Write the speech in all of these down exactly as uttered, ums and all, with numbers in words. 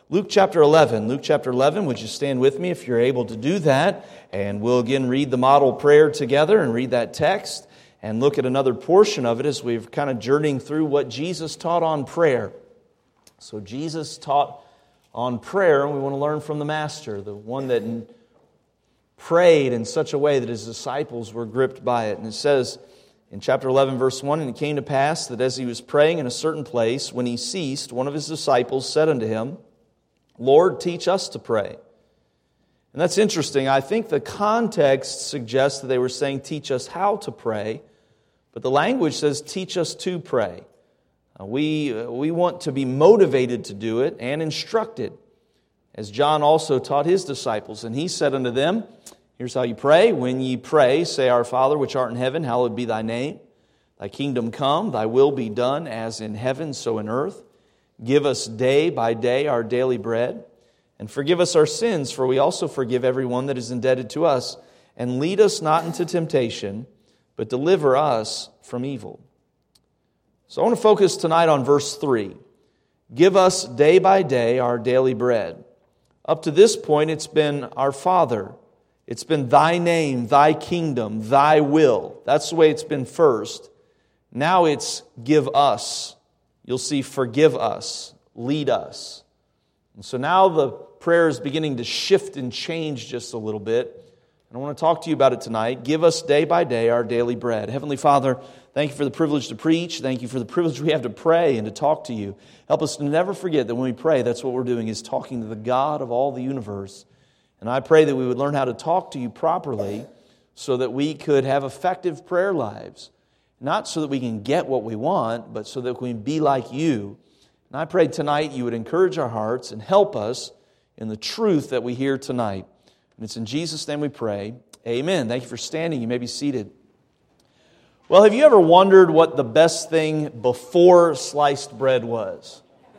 Luke chapter eleven. Luke chapter eleven, would you stand with me if you're able to do that? And we'll again read the model prayer together and read that text and look at another portion of it as we're kind of journeying through what Jesus taught on prayer. So Jesus taught on prayer, and we want to learn from the Master, the one that prayed in such a way that His disciples were gripped by it. And it says in chapter eleven, verse one, "And it came to pass that as He was praying in a certain place, when He ceased, one of His disciples said unto Him, Lord, teach us to pray." And that's interesting. I think the context suggests that they were saying, teach us how to pray. But the language says, teach us to pray. Uh, we, uh, we want to be motivated to do it and instructed, as John also taught his disciples. And he said unto them, here's how you pray. When ye pray, say, Our Father which art in heaven, hallowed be thy name. Thy kingdom come, thy will be done, as in heaven, so in earth. Give us day by day our daily bread. And forgive us our sins, for we also forgive everyone that is indebted to us. And lead us not into temptation, but deliver us from evil. So I want to focus tonight on verse three. Give us day by day our daily bread. Up to this point, it's been our Father. It's been thy name, thy kingdom, thy will. That's the way it's been first. Now it's give us. You'll see forgive us, lead us. And so now the prayer is beginning to shift and change just a little bit. And I want to talk to you about it tonight. Give us day by day our daily bread. Heavenly Father, thank you for the privilege to preach. Thank you for the privilege we have to pray and to talk to you. Help us to never forget that when we pray, that's what we're doing, is talking to the God of all the universe. And I pray that we would learn how to talk to you properly so that we could have effective prayer lives. Not so that we can get what we want, but so that we can be like you. And I pray tonight you would encourage our hearts and help us in the truth that we hear tonight. And it's in Jesus' name we pray. Amen. Thank you for standing. You may be seated. Well, have you ever wondered what the best thing before sliced bread was?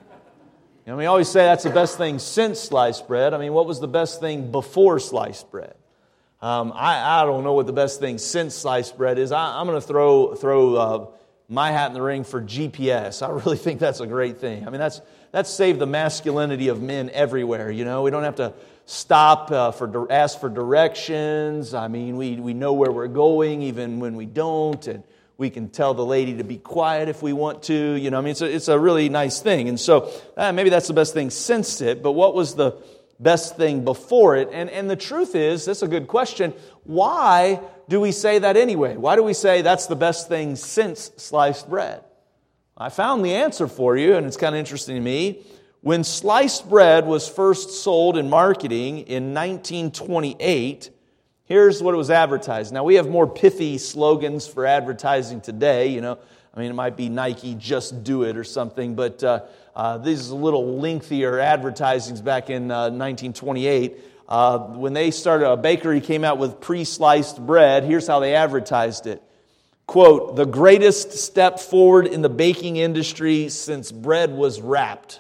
You know, we always say that's the best thing since sliced bread. I mean, what was the best thing before sliced bread? Um, I, I don't know what the best thing since sliced bread is. I, I'm going to throw throw uh, my hat in the ring for G P S. I really think that's a great thing. I mean, that's that's saved the masculinity of men everywhere. You know, we don't have to stop uh, for ask for directions. I mean, we we know where we're going even when we don't, and we can tell the lady to be quiet if we want to. You know, I mean, it's a, it's a really nice thing. And so uh, maybe that's the best thing since it. But what was the best thing before it? And and the truth is, that's a good question. Why do we say that anyway? Why do we say that's the best thing since sliced bread? I found the answer for you, and it's kind of interesting to me. When sliced bread was first sold in marketing in nineteen twenty-eight, here's what it was advertised. Now, we have more pithy slogans for advertising today. You know, I mean, it might be Nike, just do it or something, but uh, uh, these are a little lengthier advertisings back in uh, nineteen twenty-eight. Uh, when they started, a bakery came out with pre-sliced bread. Here's how they advertised it. Quote, "The greatest step forward in the baking industry since bread was wrapped."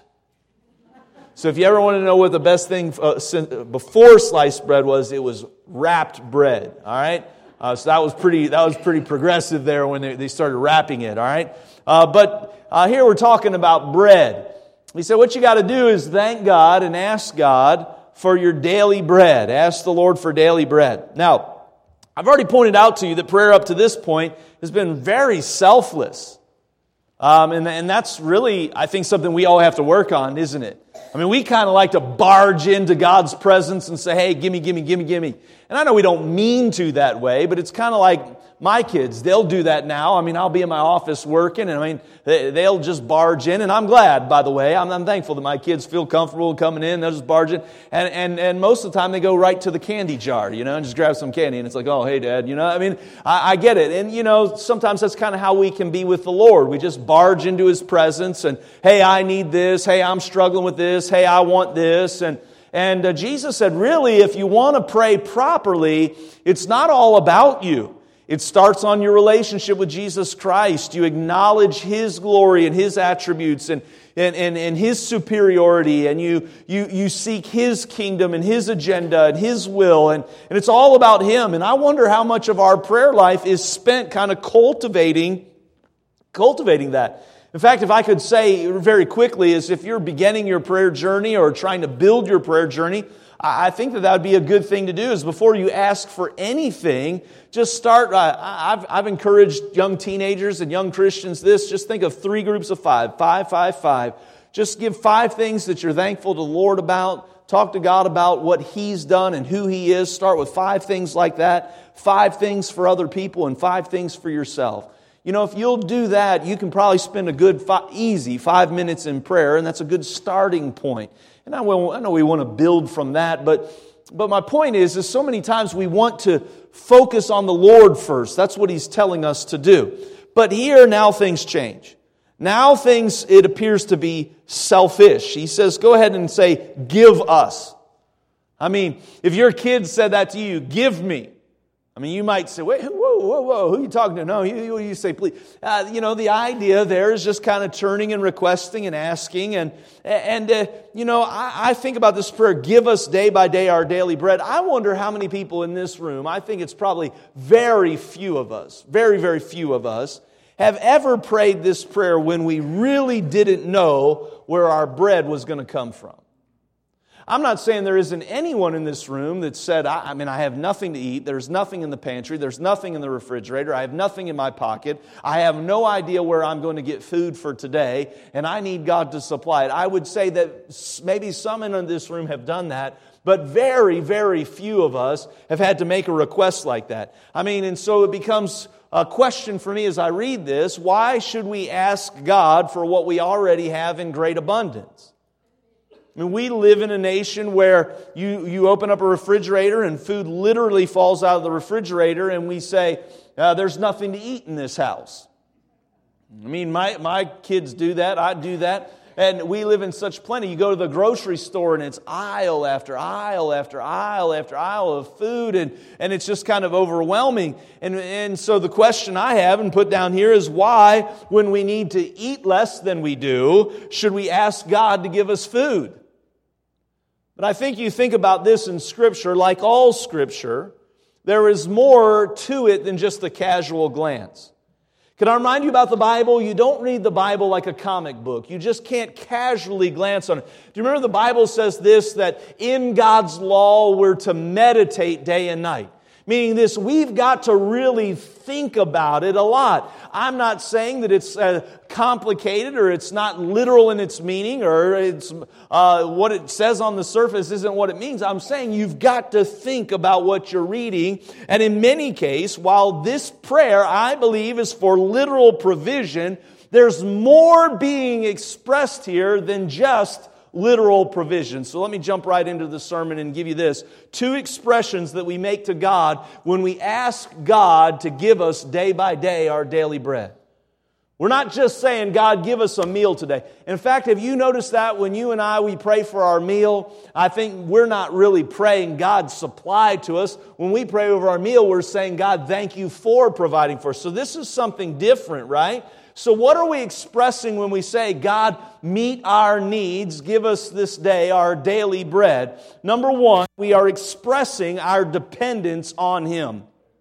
So if you ever want to know what the best thing uh, before sliced bread was, it was wrapped bread. All right, uh, so that was pretty. That was pretty progressive there when they, they started wrapping it. All right, uh, but uh, here we're talking about bread. He said, what you got to do is thank God and ask God for your daily bread. Ask the Lord for daily bread. Now, I've already pointed out to you that prayer up to this point has been very selfless. Um, and, and that's really, I think, something we all have to work on, isn't it? I mean, we kind of like to barge into God's presence and say, hey, gimme, gimme, gimme, gimme. And I know we don't mean to that way, but it's kind of like my kids. They'll do that now. I mean, I'll be in my office working, and I mean, they, they'll just barge in. And I'm glad, by the way. I'm, I'm thankful that my kids feel comfortable coming in. They'll just barge in. And, and, and most of the time, they go right to the candy jar, you know, and just grab some candy. And it's like, oh, hey, Dad, you know, I mean, I, I get it. And, you know, sometimes that's kind of how we can be with the Lord. We just barge into His presence and, hey, I need this. Hey, I'm struggling with this. Hey, I want this. And And uh, Jesus said, really, if you want to pray properly, it's not all about you. It starts on your relationship with Jesus Christ. You acknowledge His glory and His attributes and, and, and, and His superiority, and you, you, you seek His kingdom and His agenda and His will, and, and it's all about Him. And I wonder how much of our prayer life is spent kind of cultivating, cultivating that. In fact, if I could say very quickly, is if you're beginning your prayer journey or trying to build your prayer journey, I think that that would be a good thing to do, is before you ask for anything, just start. Uh, I've, I've encouraged young teenagers and young Christians this, just think of three groups of five, five, five, five. Just give five things that you're thankful to the Lord about. Talk to God about what He's done and who He is. Start with five things like that. Five things for other people and five things for yourself. You know, if you'll do that, you can probably spend a good, five, easy five minutes in prayer, and that's a good starting point. And I, will, I know we want to build from that, but but my point is, is so many times we want to focus on the Lord first. That's what He's telling us to do. But here, now things change. Now things, it appears to be selfish. He says, go ahead and say, give us. I mean, if your kid said that to you, give me. I mean, you might say, wait, whoa, whoa, whoa, who are you talking to? No, you, you say, please. Uh, you know, the idea there is just kind of turning and requesting and asking. And, and uh, you know, I, I think about this prayer, give us day by day our daily bread. I wonder how many people in this room, I think it's probably very few of us, very, very few of us, have ever prayed this prayer when we really didn't know where our bread was going to come from. I'm not saying there isn't anyone in this room that said, I, I mean, I have nothing to eat. There's nothing in the pantry. There's nothing in the refrigerator. I have nothing in my pocket. I have no idea where I'm going to get food for today, and I need God to supply it. I would say that maybe some in this room have done that, but very, very few of us have had to make a request like that. I mean, and so it becomes a question for me as I read this, why should we ask God for what we already have in great abundance? I mean, we live in a nation where you, you open up a refrigerator and food literally falls out of the refrigerator, and we say, uh, there's nothing to eat in this house. I mean, my, my kids do that, I do that, and we live in such plenty. You go to the grocery store and it's aisle after aisle after aisle after aisle of food, and, and it's just kind of overwhelming. And, and so the question I have and put down here is, why, when we need to eat less than we do, should we ask God to give us food? But I think you think about this in Scripture, like all Scripture, there is more to it than just a casual glance. Can I remind you about the Bible? You don't read the Bible like a comic book. You just can't casually glance on it. Do you remember the Bible says this, that in God's law we're to meditate day and night? Meaning this, we've got to really think about it a lot. I'm not saying that it's uh, complicated or it's not literal in its meaning or it's uh, what it says on the surface isn't what it means. I'm saying you've got to think about what you're reading. And in many cases, while this prayer, I believe, is for literal provision, there's more being expressed here than just literal provision. So let me jump right into the sermon and give you this. Two expressions that we make to God when we ask God to give us day by day our daily bread. We're not just saying, God, give us a meal today. In fact, have you noticed that when you and I, we pray for our meal, I think we're not really praying God supply to us. When we pray over our meal, we're saying, God, thank you for providing for us. So this is something different, right? So what are we expressing when we say, God, meet our needs, give us this day our daily bread? Number one, we are expressing our dependence on Him.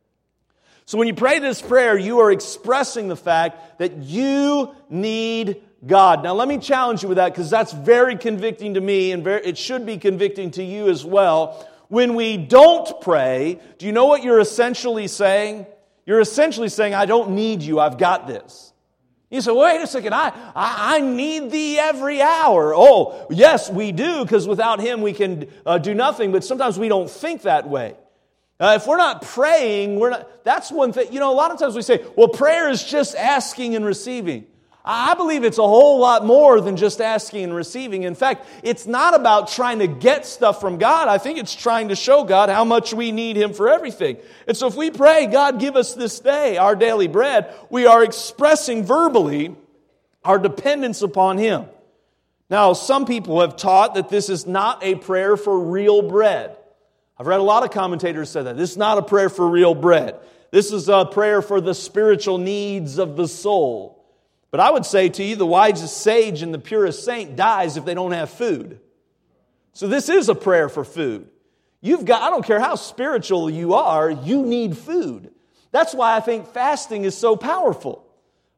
So when you pray this prayer, you are expressing the fact that you need God. Now let me challenge you with that, because that's very convicting to me, and very, it should be convicting to you as well. When we don't pray, do you know what you're essentially saying? You're essentially saying, I don't need you, I've got this. You say, wait a second, I, I, I need Thee every hour. Oh, yes, we do, because without Him we can uh, do nothing, but sometimes we don't think that way. Uh, if we're not praying, we're not. That's one thing. You know, a lot of times we say, well, prayer is just asking and receiving. I believe it's a whole lot more than just asking and receiving. In fact, it's not about trying to get stuff from God. I think it's trying to show God how much we need Him for everything. And so if we pray, God, give us this day our daily bread, we are expressing verbally our dependence upon Him. Now, some people have taught that this is not a prayer for real bread. I've read a lot of commentators say that. This is not a prayer for real bread. This is a prayer for the spiritual needs of the soul. But I would say to you, the wisest sage and the purest saint dies if they don't have food. So this is a prayer for food. You've got, I don't care how spiritual you are, you need food. That's why I think fasting is so powerful.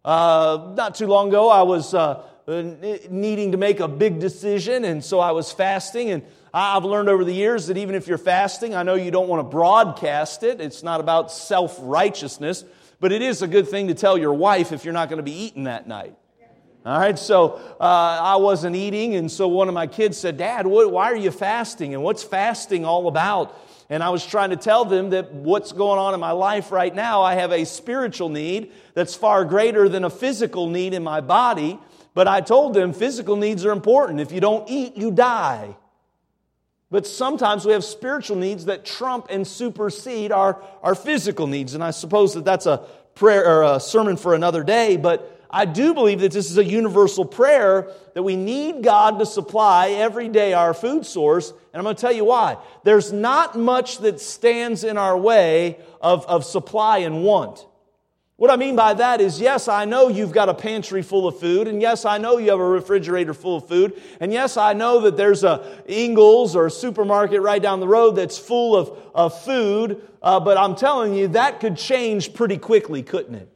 Uh, not too long ago, I was uh, needing to make a big decision, and so I was fasting. And I've learned over the years that even if you're fasting, I know you don't want to broadcast it. It's not about self-righteousness, but it is a good thing to tell your wife if you're not going to be eating that night. All right, so uh, I wasn't eating, and so one of my kids said, "Dad, what, why are you fasting, and what's fasting all about?" And I was trying to tell them that what's going on in my life right now, I have a spiritual need that's far greater than a physical need in my body. But I told them physical needs are important. If you don't eat, you die. But sometimes we have spiritual needs that trump and supersede our, our physical needs. And I suppose that that's a prayer or a sermon for another day, but I do believe that this is a universal prayer, that we need God to supply every day our food source. And I'm going to tell you why. There's not much that stands in our way of, of supply and want. What I mean by that is, yes, I know you've got a pantry full of food, and yes, I know you have a refrigerator full of food, and yes, I know that there's a Ingles or a supermarket right down the road that's full of, of food, uh, but I'm telling you, that could change pretty quickly, couldn't it?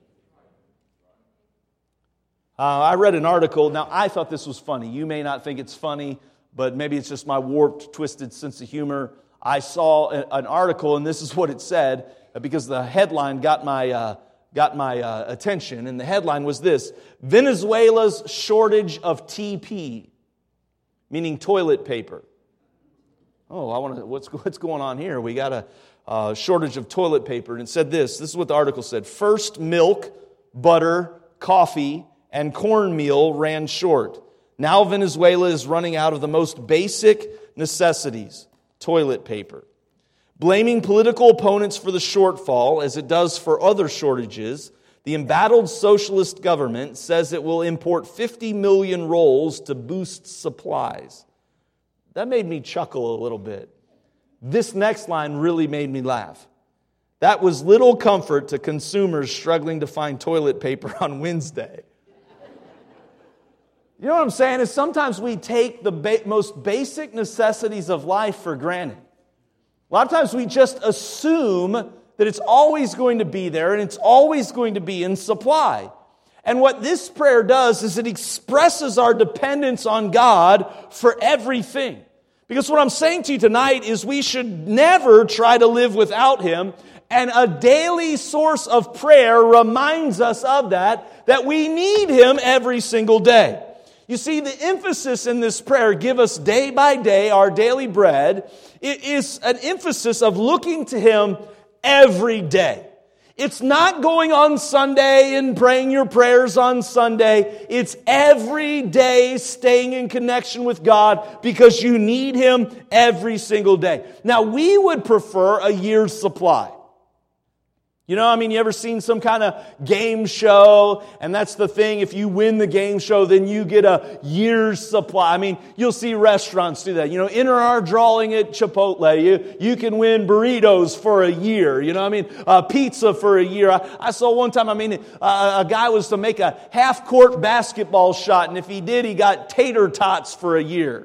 Uh, I read an article. Now, I thought this was funny. You may not think it's funny, but maybe it's just my warped, twisted sense of humor. I saw a, an article, and this is what it said, because the headline got my uh, got my uh, attention. And the headline was this: Venezuela's shortage of T P, meaning toilet paper. Oh, I want to. What's what's going on here? We got a uh, shortage of toilet paper, and it said this. This is what the article said: First, milk, butter, coffee, and cornmeal ran short. Now Venezuela is running out of the most basic necessities, toilet paper. Blaming political opponents for the shortfall, as it does for other shortages, the embattled socialist government says it will import fifty million rolls to boost supplies. That made me chuckle a little bit. This next line really made me laugh. That was little comfort to consumers struggling to find toilet paper on Wednesday. You know what I'm saying? Is sometimes we take the ba- most basic necessities of life for granted. A lot of times we just assume that it's always going to be there and it's always going to be in supply. And what this prayer does is it expresses our dependence on God for everything. Because what I'm saying to you tonight is we should never try to live without Him. And a daily source of prayer reminds us of that, that we need Him every single day. You see, the emphasis in this prayer, give us day by day our daily bread, it is an emphasis of looking to Him every day. It's not going on Sunday and praying your prayers on Sunday. It's every day staying in connection with God because you need Him every single day. Now, we would prefer a year's supply. You know, I mean, you ever seen some kind of game show? And that's the thing, if you win the game show, then you get a year's supply. I mean, you'll see restaurants do that. You know, enter our drawing at Chipotle. You, you can win burritos for a year. You know what I mean? Uh, pizza for a year. I, I saw one time, I mean, uh, a guy was to make a half-court basketball shot, and if he did, he got tater tots for a year.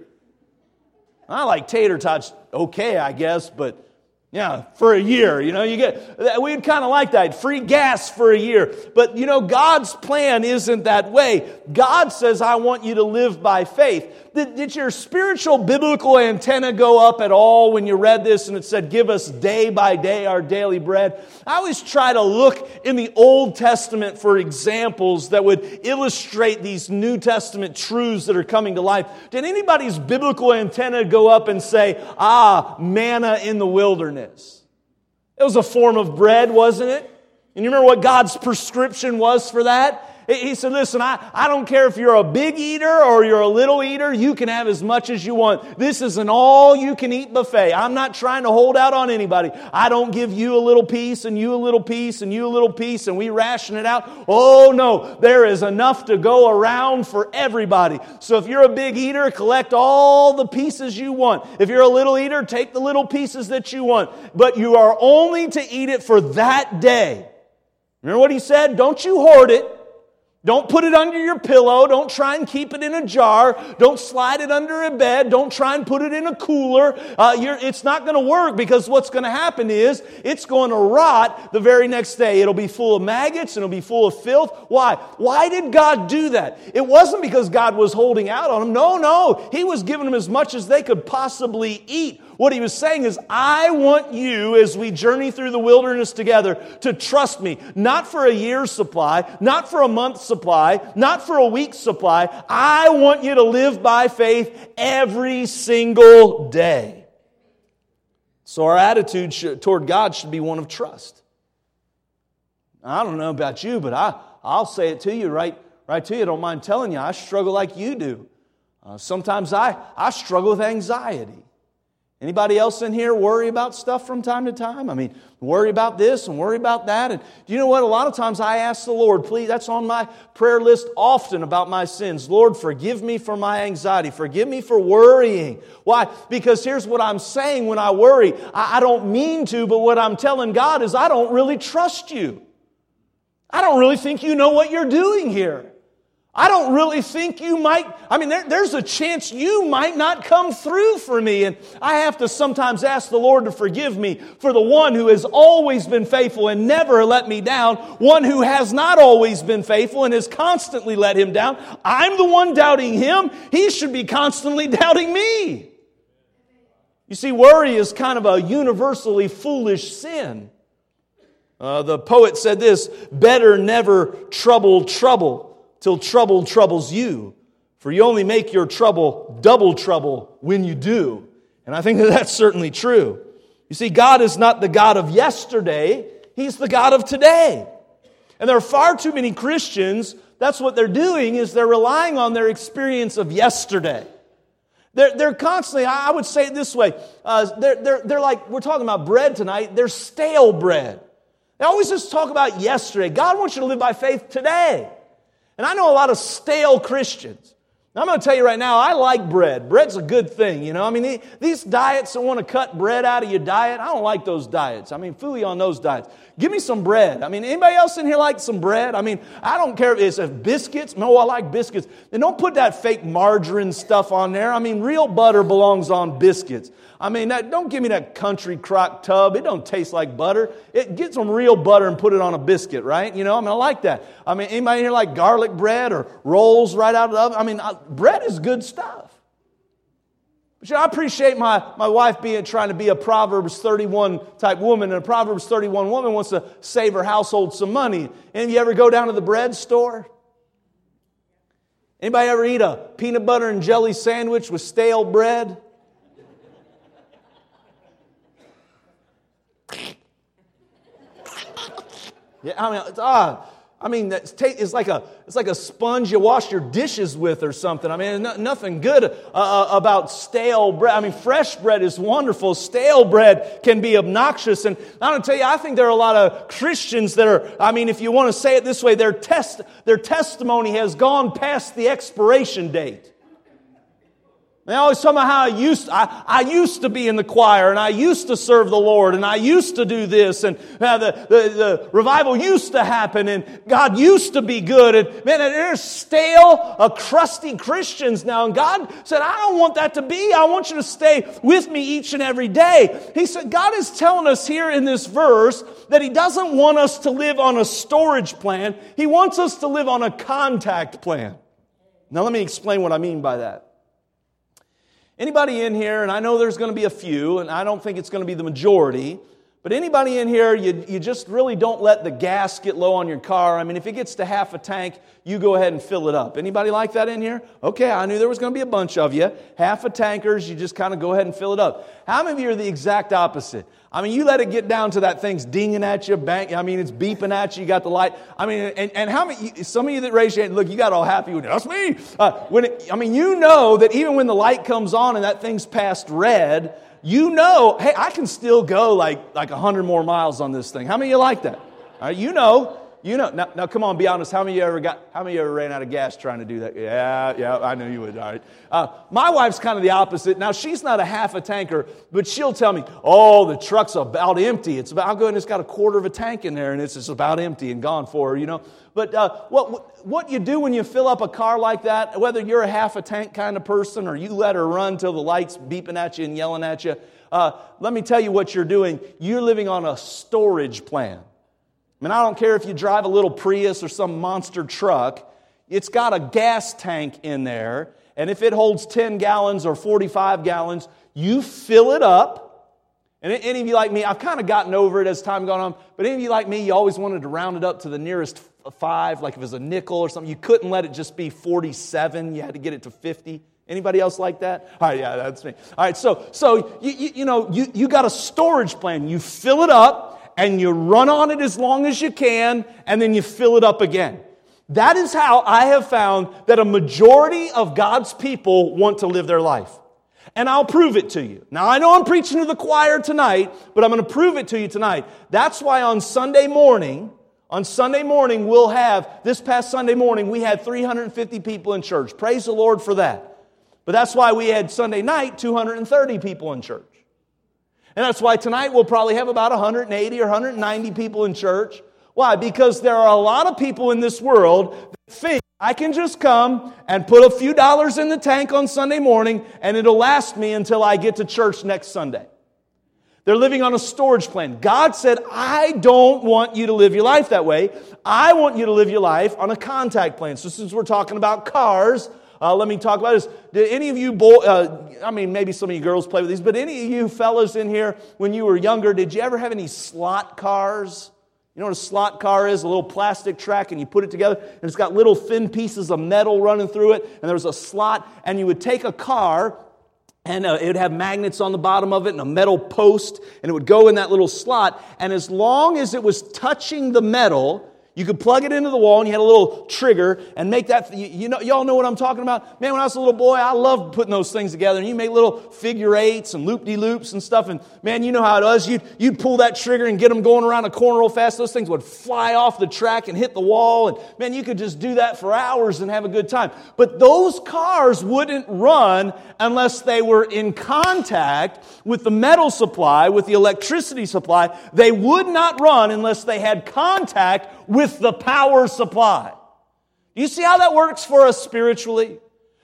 I like tater tots, okay, I guess, but yeah, for a year, you know, you get, we'd kind of like that, free gas for a year. But, you know, God's plan isn't that way. God says, I want you to live by faith. Did, did your spiritual biblical antenna go up at all when you read this and it said, give us day by day our daily bread? I always try to look in the Old Testament for examples that would illustrate these New Testament truths that are coming to life. Did anybody's biblical antenna go up and say, ah, manna in the wilderness? It was a form of bread, wasn't it? And you remember what God's prescription was for that? He said, listen, I, I don't care if you're a big eater or you're a little eater, you can have as much as you want. This is an all-you-can-eat buffet. I'm not trying to hold out on anybody. I don't give you a little piece and you a little piece and you a little piece and we ration it out. Oh, no, there is enough to go around for everybody. So if you're a big eater, collect all the pieces you want. If you're a little eater, take the little pieces that you want. But you are only to eat it for that day. Remember what he said? Don't you hoard it. Don't put it under your pillow. Don't try and keep it in a jar. Don't slide it under a bed. Don't try and put it in a cooler. Uh, you're, it's not going to work, because what's going to happen is it's going to rot the very next day. It'll be full of maggots and it'll be full of filth. Why? Why did God do that? It wasn't because God was holding out on them. No, no. He was giving them as much as they could possibly eat. What he was saying is, I want you, as we journey through the wilderness together, to trust me. Not for a year's supply, not for a month's supply, not for a week's supply. I want you to live by faith every single day. So our attitude should, toward God should be one of trust. I don't know about you, but I, I'll say it to you right, right to you. I don't mind telling you, I struggle like you do. Uh, sometimes I, I struggle with anxiety. Anybody else in here worry about stuff from time to time? I mean, worry about this and worry about that. And do you know what? A lot of times I ask the Lord, please, that's on my prayer list often about my sins. Lord, forgive me for my anxiety. Forgive me for worrying. Why? Because here's what I'm saying when I worry. I, I don't mean to, but what I'm telling God is I don't really trust you. I don't really think you know what you're doing here. I don't really think you might, I mean, there, there's a chance you might not come through for me. And I have to sometimes ask the Lord to forgive me for the one who has always been faithful and never let me down, one who has not always been faithful and has constantly let him down. I'm the one doubting him. He should be constantly doubting me. You see, worry is kind of a universally foolish sin. Uh, the poet said this, better never trouble trouble till trouble troubles you, for you only make your trouble double trouble when you do. And I think that that's certainly true. You see, God is not the God of yesterday. He's the God of today. And there are far too many Christians, that's what they're doing, is they're relying on their experience of yesterday. They're, they're constantly, I would say it this way, uh, they're, they're, they're like, we're talking about bread tonight, they're stale bread. They always just talk about yesterday. God wants you to live by faith today. And I know a lot of stale Christians. Now, I'm going to tell you right now, I like bread. Bread's a good thing, you know. I mean, these diets that want to cut bread out of your diet, I don't like those diets. I mean, fooey on those diets. Give me some bread. I mean, anybody else in here like some bread? I mean, I don't care if it's biscuits. No, I like biscuits. Then don't put that fake margarine stuff on there. I mean, real butter belongs on biscuits. I mean, that, don't give me that country crock tub. It don't taste like butter. It, get some real butter and put it on a biscuit, right? You know, I mean, I like that. I mean, anybody here like garlic bread or rolls right out of the oven? I mean, I, bread is good stuff. But you know, I appreciate my, my wife being trying to be a Proverbs thirty-one type woman, and a Proverbs thirty-one woman wants to save her household some money. And you ever go down to the bread store? Anybody ever eat a peanut butter and jelly sandwich with stale bread? Yeah, I mean, it's, ah, I mean, it's, it's like a it's like a sponge you wash your dishes with or something. I mean, no, nothing good uh, about stale bread. I mean, fresh bread is wonderful. Stale bread can be obnoxious. And I'm going to tell you, I think there are a lot of Christians that are, I mean, if you want to say it this way, their test their testimony has gone past the expiration date. They always talk about how I used, I, I used to be in the choir, and I used to serve the Lord, and I used to do this, and uh, the, the, the revival used to happen, and God used to be good. And man, there's stale, uh, crusty Christians now. And God said, I don't want that to be. I want you to stay with me each and every day. He said, God is telling us here in this verse that He doesn't want us to live on a storage plan. He wants us to live on a contact plan. Now let me explain what I mean by that. Anybody in here, and I know there's going to be a few, and I don't think it's going to be the majority, but anybody in here, you, you just really don't let the gas get low on your car. I mean, if it gets to half a tank, you go ahead and fill it up. Anybody like that in here? Okay, I knew there was going to be a bunch of you. Half a tankers, you just kind of go ahead and fill it up. How many of you are the exact opposite? I mean, you let it get down to that thing's dinging at you, bang, I mean, it's beeping at you, you got the light. I mean, and, and how many, some of you that raise your hand, look, you got all happy with it. That's me. Uh, when it, I mean, you know that even when the light comes on and that thing's past red, you know, hey, I can still go like, like one hundred more miles on this thing. How many of you like that? All right, you know. you know, now, now come on, be honest. How many of you ever got, how many of you ever ran out of gas trying to do that? Yeah, yeah, I knew you would. All right. Uh, my wife's kind of the opposite. Now, she's not a half a tanker, but she'll tell me, oh, the truck's about empty. It's about, I'll go and it's got a quarter of a tank in there, and it's just about empty and gone for her, you know. But uh, what what you do when you fill up a car like that, whether you're a half a tank kind of person or you let her run till the light's beeping at you and yelling at you, uh, let me tell you what you're doing. You're living on a storage plan. I mean, I don't care if you drive a little Prius or some monster truck. It's got a gas tank in there, and if it holds ten gallons or forty-five gallons, you fill it up. And any of you like me, I've kind of gotten over it as time gone on, but any of you like me, you always wanted to round it up to the nearest five, like if it was a nickel or something. You couldn't let it just be forty-seven. You had to get it to fifty. Anybody else like that? All right, yeah, that's me. All right, so so you, you, you know, you, you got a storage plan. You fill it up, and you run on it as long as you can, and then you fill it up again. That is how I have found that a majority of God's people want to live their life. And I'll prove it to you. Now, I know I'm preaching to the choir tonight, but I'm going to prove it to you tonight. That's why on Sunday morning, on Sunday morning, we'll have, this past Sunday morning, we had three hundred fifty people in church. Praise the Lord for that. But that's why we had Sunday night, two hundred thirty people in church. And that's why tonight we'll probably have about one hundred eighty or one hundred ninety people in church. Why? Because there are a lot of people in this world that think I can just come and put a few dollars in the tank on Sunday morning and it'll last me until I get to church next Sunday. They're living on a storage plan. God said, I don't want you to live your life that way. I want you to live your life on a contact plan. So since we're talking about cars, Uh, let me talk about this. Did any of you, boy, uh, I mean, maybe some of you girls play with these, but any of you fellas in here, when you were younger, did you ever have any slot cars? You know what a slot car is? A little plastic track, and you put it together, and it's got little thin pieces of metal running through it, and there's a slot, and you would take a car, and uh, it would have magnets on the bottom of it, and a metal post, and it would go in that little slot, and as long as it was touching the metal, you could plug it into the wall, and you had a little trigger, and make that, you, you know, y'all know what I'm talking about? Man, when I was a little boy, I loved putting those things together, and you make little figure eights and loop-de-loops and stuff, and man, you know how it was. You'd, you'd pull that trigger and get them going around a corner real fast. Those things would fly off the track and hit the wall, and man, you could just do that for hours and have a good time. But those cars wouldn't run unless they were in contact with the metal supply, with the electricity supply. They would not run unless they had contact with the power supply. Do you see how that works for us spiritually?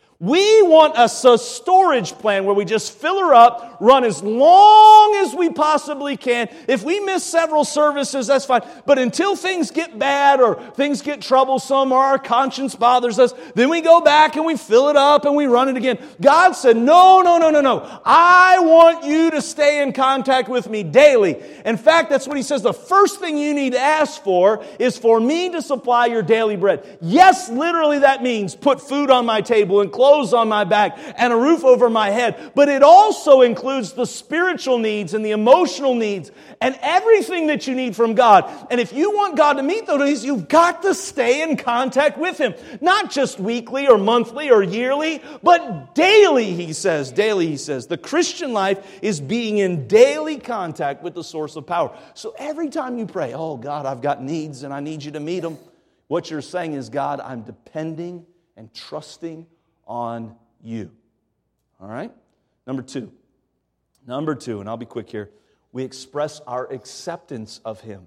We want a storage plan where we just fill her up, run as long as we possibly can. If we miss several services, that's fine. But until things get bad or things get troublesome or our conscience bothers us, then we go back and we fill it up and we run it again. God said, no, no, no, no, no. I want you to stay in contact with me daily. In fact, that's what He says. The first thing you need to ask for is for me to supply your daily bread. Yes, literally that means put food on my table and clothes on my back and a roof over my head. But it also includes the spiritual needs and the emotional needs and everything that you need from God. And if you want God to meet those needs, you've got to stay in contact with Him. Not just weekly or monthly or yearly, but daily, He says. Daily, He says. The Christian life is being in daily contact with the source of power. So every time you pray, oh God, I've got needs and I need you to meet them, what you're saying is, God, I'm depending and trusting on you. All right? Number two. Number two, and I'll be quick here. We express our acceptance of Him.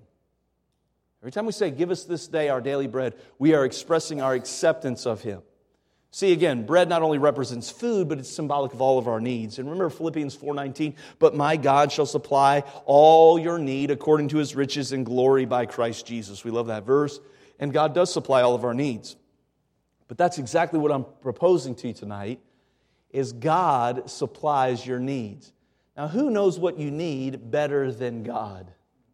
Every time we say, give us this day our daily bread, we are expressing our acceptance of Him. See, again, bread not only represents food, but it's symbolic of all of our needs. And remember Philippians four nineteen, but my God shall supply all your need according to His riches and glory by Christ Jesus. We love that verse. And God does supply all of our needs. But that's exactly what I'm proposing to you tonight, is God supplies your needs. Now, who knows what you need better than God?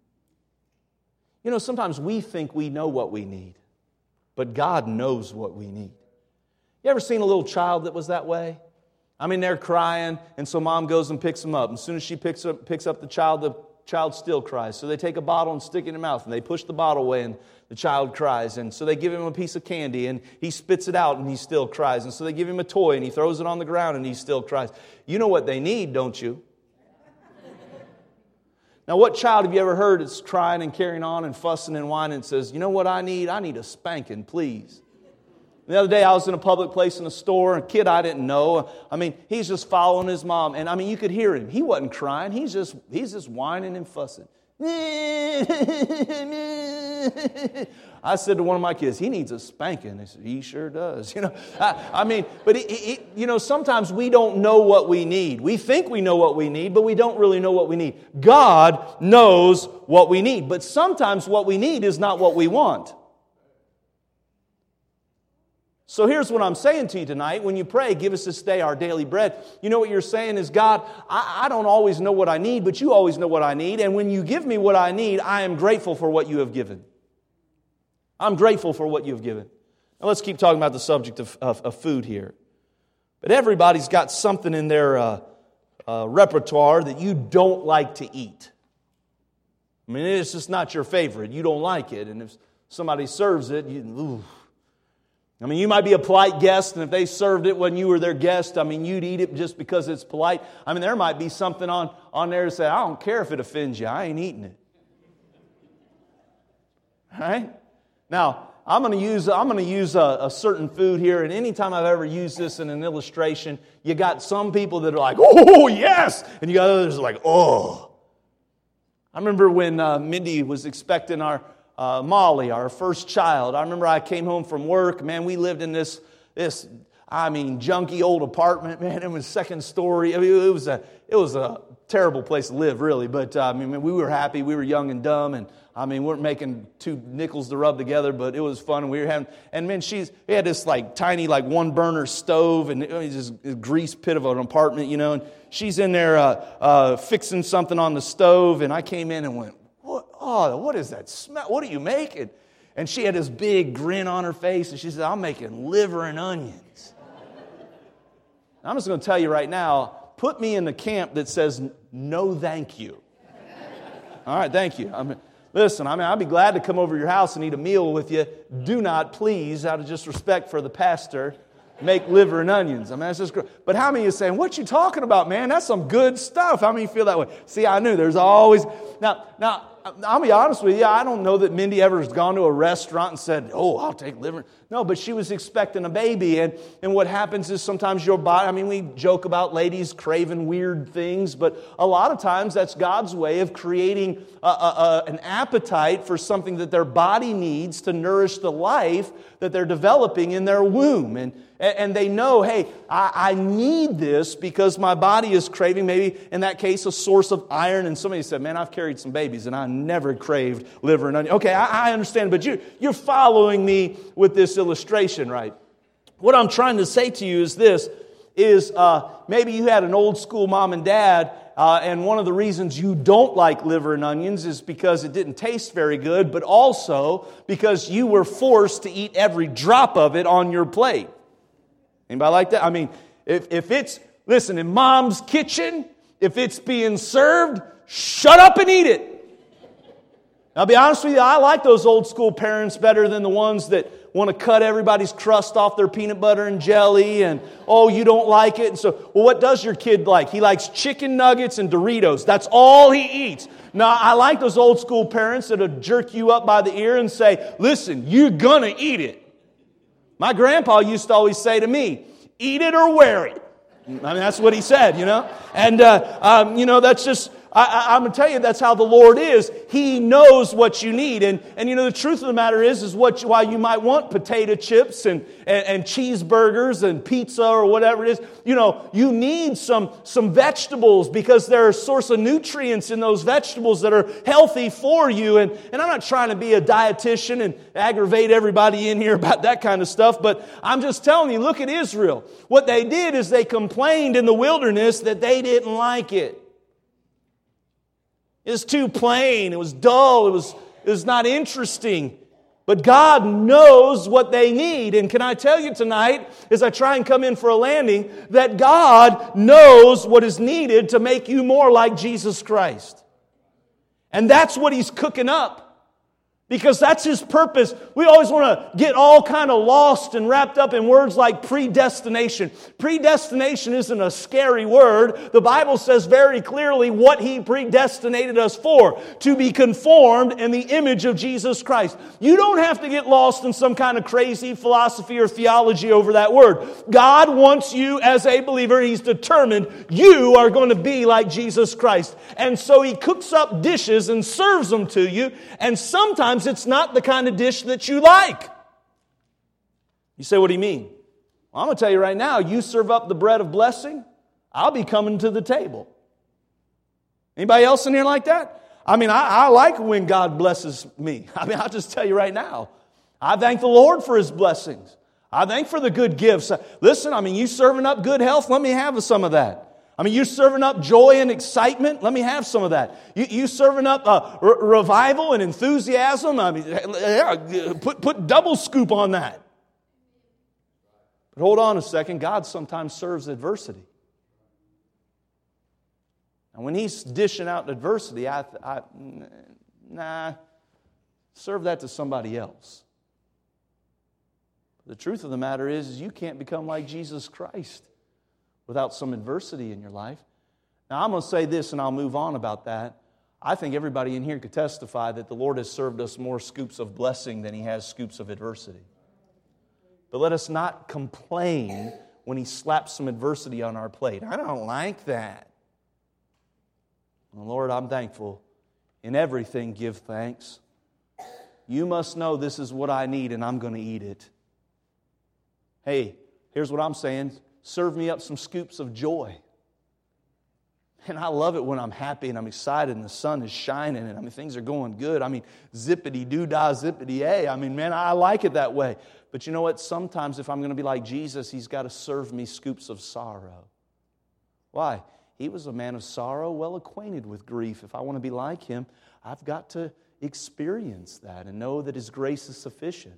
You know, sometimes we think we know what we need, but God knows what we need. You ever seen a little child that was that way? I mean, they're crying, and so mom goes and picks them up. And as soon as she picks up, picks up the child, the child still cries. So they take a bottle and stick it in their mouth, and they push the bottle away, and the child cries. And so they give him a piece of candy, and he spits it out, and he still cries. And so they give him a toy, and he throws it on the ground, and he still cries. You know what they need, don't you? Now, what child have you ever heard that's crying and carrying on and fussing and whining and says, you know what I need? I need a spanking, please. The other day I was in a public place in a store, a kid I didn't know. I mean, he's just following his mom. And I mean, you could hear him. He wasn't crying. He's just, he's just whining and fussing. I said to one of my kids, he needs a spanking. They said, he sure does. You know, I, I mean, but he, he, you know, sometimes we don't know what we need. We think we know what we need, but we don't really know what we need. God knows what we need, but sometimes what we need is not what we want. So here's what I'm saying to you tonight. When you pray, give us this day our daily bread. You know what you're saying is, God, I, I don't always know what I need, but you always know what I need. And when you give me what I need, I am grateful for what you have given. I'm grateful for what you have given. Now let's keep talking about the subject of, of, of food here. But everybody's got something in their uh, uh, repertoire that you don't like to eat. I mean, it's just not your favorite. You don't like it. And if somebody serves it, you, ooh. I mean, you might be a polite guest, and if they served it when you were their guest, I mean, you'd eat it just because it's polite. I mean, there might be something on, on there to say, I don't care if it offends you, I ain't eating it. All right? Now, I'm going to use I'm going to use a, a certain food here, and anytime I've ever used this in an illustration, you got some people that are like, oh, yes! And you got others that are like, oh. I remember when uh, Mindy was expecting our Uh, Molly, our first child. I remember I came home from work. Man, we lived in this, this I mean, junky old apartment. Man, it was second story. I mean, it was a, it was a terrible place to live, really. But uh, I mean, we were happy. We were young and dumb, and I mean, we weren't making two nickels to rub together, but it was fun. And we were having, and man, she's we had this like tiny like one burner stove, and it was just a grease pit of an apartment, you know. And she's in there uh, uh, fixing something on the stove, and I came in and went, What, oh, what is that smell? What are you making? And she had this big grin on her face, and she said, I'm making liver and onions. I'm just going to tell you right now, put me in the camp that says, no thank you. All right, thank you. I mean, listen, I mean, I'd be glad to come over to your house and eat a meal with you. Do not, please, out of just respect for the pastor, make liver and onions. I mean, that's just great. But how many of you saying, what you talking about, man? That's some good stuff. How many of you feel that way? See, I knew there's always... Now, now, I'll be honest with you, I don't know that Mindy ever has gone to a restaurant and said, oh, I'll take liver. No, but she was expecting a baby. And, and what happens is sometimes your body, I mean, we joke about ladies craving weird things, but a lot of times that's God's way of creating a, a, a, an appetite for something that their body needs to nourish the life that they're developing in their womb. And, and they know, hey, I, I need this because my body is craving, maybe in that case, a source of iron. And somebody said, man, I've carried some babies and I never craved liver and onion. Okay, I, I understand, but you, you're following me with this illustration, right? What I'm trying to say to you is this, is uh, maybe you had an old school mom and dad, uh, and one of the reasons you don't like liver and onions is because it didn't taste very good, but also because you were forced to eat every drop of it on your plate. Anybody like that? I mean, if, if it's, listen, in mom's kitchen, if it's being served, shut up and eat it. I'll be honest with you, I like those old school parents better than the ones that want to cut everybody's crust off their peanut butter and jelly and, oh, you don't like it. And so, well, what does your kid like? He likes chicken nuggets and Doritos. That's all he eats. Now, I like those old school parents that'll jerk you up by the ear and say, listen, you're going to eat it. My grandpa used to always say to me, eat it or wear it. I mean, that's what he said, you know. And, uh, um, you know, that's just, I, I, I'm going to tell you, that's how the Lord is. He knows what you need. And, and you know, the truth of the matter is, is what you, why you might want potato chips and, and, and cheeseburgers and pizza or whatever it is. You know, you need some, some vegetables because they're a source of nutrients in those vegetables that are healthy for you. And, and I'm not trying to be a dietitian and aggravate everybody in here about that kind of stuff, but I'm just telling you, look at Israel. What they did is they complained in the wilderness that they didn't like it. It was too plain. It was dull. It was, it was not interesting. But God knows what they need. And can I tell you tonight, as I try and come in for a landing, that God knows what is needed to make you more like Jesus Christ. And that's what He's cooking up. Because that's His purpose. We always want to get all kind of lost and wrapped up in words like predestination. Predestination isn't a scary word. The Bible says very clearly what He predestinated us for, to be conformed in the image of Jesus Christ. You don't have to get lost in some kind of crazy philosophy or theology over that word. God wants you as a believer. He's determined you are going to be like Jesus Christ. And so He cooks up dishes and serves them to you, and sometimes it's not the kind of dish that you like. You say, what do you mean? Well, I'm going to tell you right now, you serve up the bread of blessing, I'll be coming to the table. Anybody else in here like that? I mean, I, I like when God blesses me. I mean, I'll just tell you right now, I thank the Lord for His blessings. I thank for the good gifts. Listen, I mean, you serving up good health, let me have some of that. I mean, you serving up joy and excitement? Let me have some of that. You, you serving up uh, re- revival and enthusiasm? I mean, yeah, put, put double scoop on that. But hold on a second. God sometimes serves adversity. And when He's dishing out adversity, I, I nah, serve that to somebody else. The truth of the matter is, is you can't become like Jesus Christ without some adversity in your life. Now, I'm going to say this, and I'll move on about that. I think everybody in here could testify that the Lord has served us more scoops of blessing than He has scoops of adversity. But let us not complain when He slaps some adversity on our plate. I don't like that. Well, Lord, I'm thankful. In everything, give thanks. You must know this is what I need, and I'm going to eat it. Hey, here's what I'm saying. Serve me up some scoops of joy. And I love it when I'm happy and I'm excited and the sun is shining and I mean things are going good. I mean, zippity-doo-dah, zippity-ay. I mean, man, I like it that way. But you know what? Sometimes if I'm going to be like Jesus, He's got to serve me scoops of sorrow. Why? He was a man of sorrow, well acquainted with grief. If I want to be like Him, I've got to experience that and know that His grace is sufficient.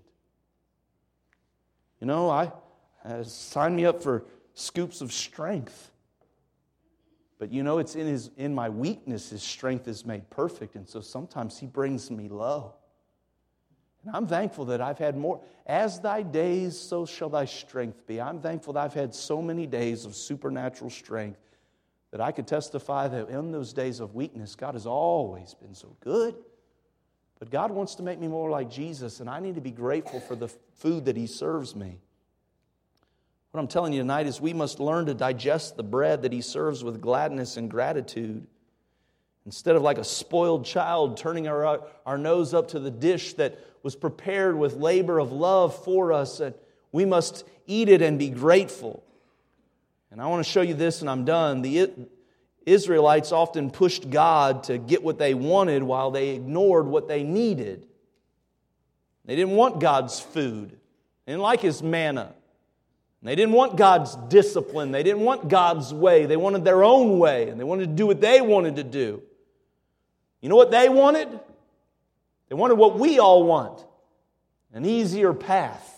You know, I... Uh, sign me up for scoops of strength. But you know, it's in his in my weakness His strength is made perfect. And so sometimes He brings me low. And I'm thankful that I've had more. As thy days, so shall thy strength be. I'm thankful that I've had so many days of supernatural strength that I could testify that in those days of weakness, God has always been so good. But God wants to make me more like Jesus, and I need to be grateful for the food that He serves me. What I'm telling you tonight is we must learn to digest the bread that He serves with gladness and gratitude. Instead of like a spoiled child turning our, our nose up to the dish that was prepared with labor of love for us, that we must eat it and be grateful. And I want to show you this and I'm done. The Israelites often pushed God to get what they wanted while they ignored what they needed. They didn't want God's food. They didn't like His manna. They didn't want God's discipline. They didn't want God's way. They wanted their own way, and they wanted to do what they wanted to do. You know what they wanted? They wanted what we all want, an easier path.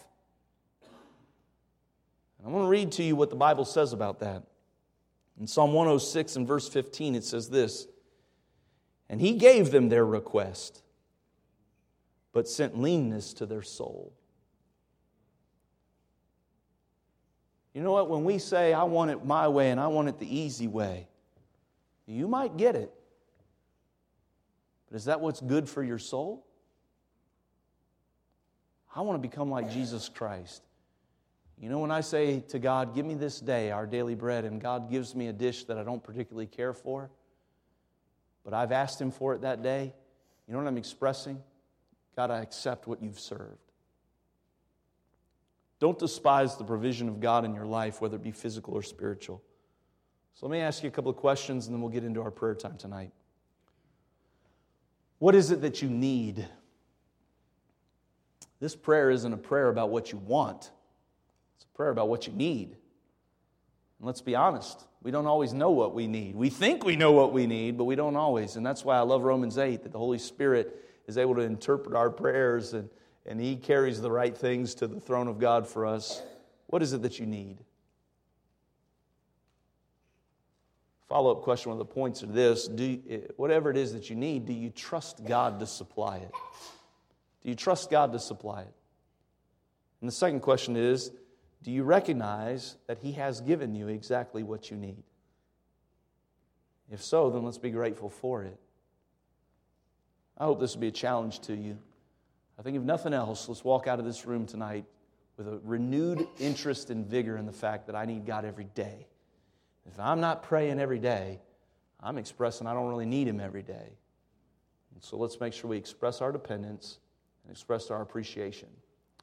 And I want to read to you what the Bible says about that. In Psalm one oh six and verse fifteen, it says this, "And He gave them their request, but sent leanness to their soul." You know what? When we say, I want it my way and I want it the easy way, you might get it. But is that what's good for your soul? I want to become like Jesus Christ. You know, when I say to God, give me this day our daily bread, and God gives me a dish that I don't particularly care for, but I've asked Him for it that day, you know what I'm expressing? God, I accept what You've served. Don't despise the provision of God in your life, whether it be physical or spiritual. So let me ask you a couple of questions, and then we'll get into our prayer time tonight. What is it that you need? This prayer isn't a prayer about what you want. It's a prayer about what you need. And let's be honest, we don't always know what we need. We think we know what we need, but we don't always. And that's why I love Romans eight, that the Holy Spirit is able to interpret our prayers and And He carries the right things to the throne of God for us. What is it that you need? Follow-up question, one of the points of this, do you, whatever it is that you need, do you trust God to supply it? Do you trust God to supply it? And the second question is, do you recognize that He has given you exactly what you need? If so, then let's be grateful for it. I hope this will be a challenge to you. I think if nothing else, let's walk out of this room tonight with a renewed interest and vigor in the fact that I need God every day. If I'm not praying every day, I'm expressing I don't really need Him every day. And so let's make sure we express our dependence and express our appreciation.